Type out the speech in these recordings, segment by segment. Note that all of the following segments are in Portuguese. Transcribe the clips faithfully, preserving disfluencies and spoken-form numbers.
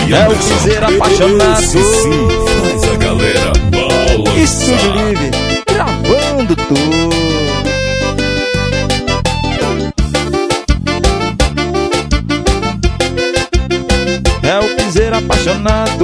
É o piseiro apaixonado. Esse sim faz a galera balançar. Estúdio Livre, gravando tudo. É o piseiro apaixonado.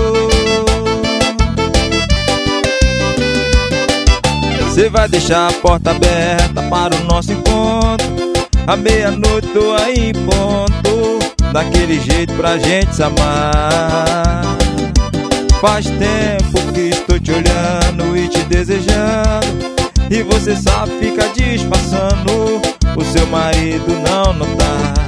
Cê vai deixar a porta aberta para o nosso encontro. À meia-noite tô aí em ponto, daquele jeito pra gente se amar. Faz tempo que estou te olhando e te desejando, e você sabe, fica disfarçando, o seu marido não notar.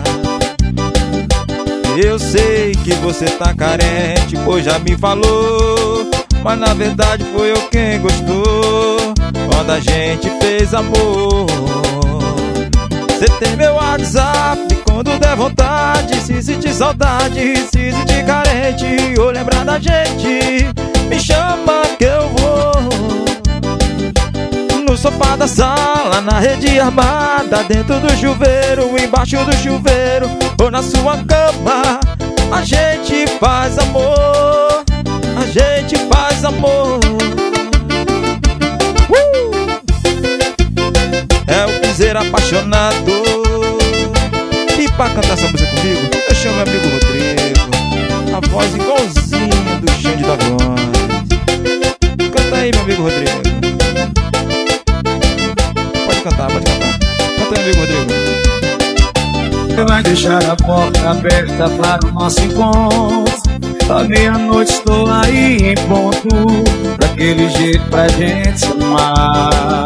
Eu sei que você tá carente, pois já me falou, mas na verdade foi eu quem gostou quando a gente fez amor. Cê tem meu WhatsApp, quando der vontade, se sentir saudade, se sentir carente ou lembrar da gente, me chama que eu vou. No sofá da sala, na rede armada, dentro do chuveiro, embaixo do chuveiro ou na sua cama, a gente faz amor, a gente faz amor. uh! É o piseiro apaixonado. E pra cantar essa música comigo, eu chamo meu amigo Rodrigo, a voz igualzinha do Xande da Voz. Canta aí, meu amigo Rodrigo. Pode cantar, pode cantar. Canta aí, meu amigo Rodrigo. Você vai deixar a porta aberta para o nosso encontro. À meia-noite estou aí em ponto, daquele jeito pra gente se amar.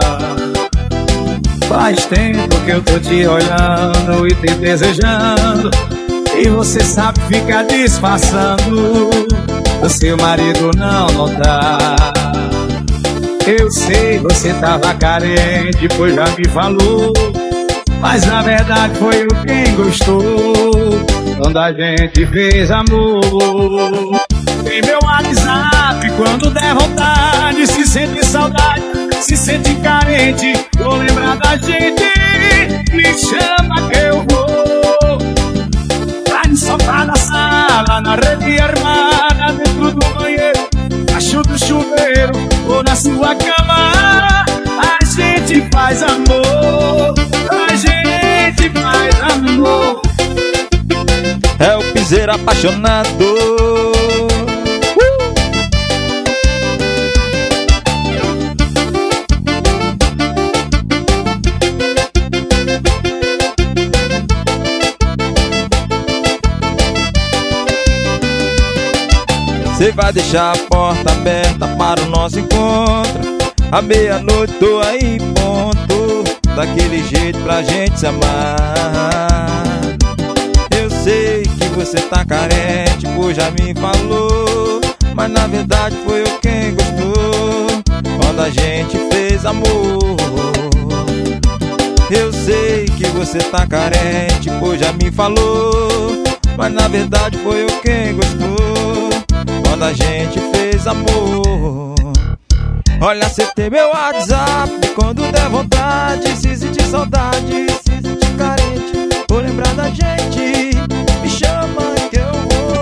Faz tempo que eu tô te olhando e te desejando, e você sabe ficar disfarçando, o seu marido não notar. Eu sei, você tava carente, pois já me falou, mas na verdade foi eu quem gostou quando a gente fez amor. Tem meu WhatsApp, quando der vontade, se sente saudade, se sente carente ou lembrar da gente, me chama que eu vou. Lá no sofá da sala, na rede armada, dentro do banheiro, embaixo do chuveiro ou na sua cama, a gente faz amor, a gente faz amor. É o piseiro apaixonado. Cê vai deixar a porta aberta para o nosso encontro. À meia-noite tô aí em ponto, daquele jeito pra gente se amar. Eu sei que você tá carente, pois já me falou, mas na verdade foi eu quem gostou quando a gente fez amor. Eu sei que você tá carente, pois já me falou, mas na verdade foi eu quem gostou quando a gente fez amor. Olha, cê tem meu WhatsApp, quando der vontade, se sentir saudade, se sentir carente ou lembrar da gente, me chama que eu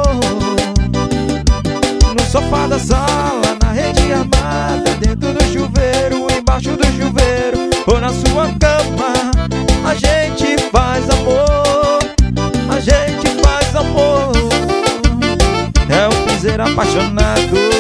vou. No sofá da sala, na rede armada, dentro do chuveiro, embaixo do chuveiro ou na sua cama, a gente faz amor, a gente faz amor. É o piseiro apaixonado.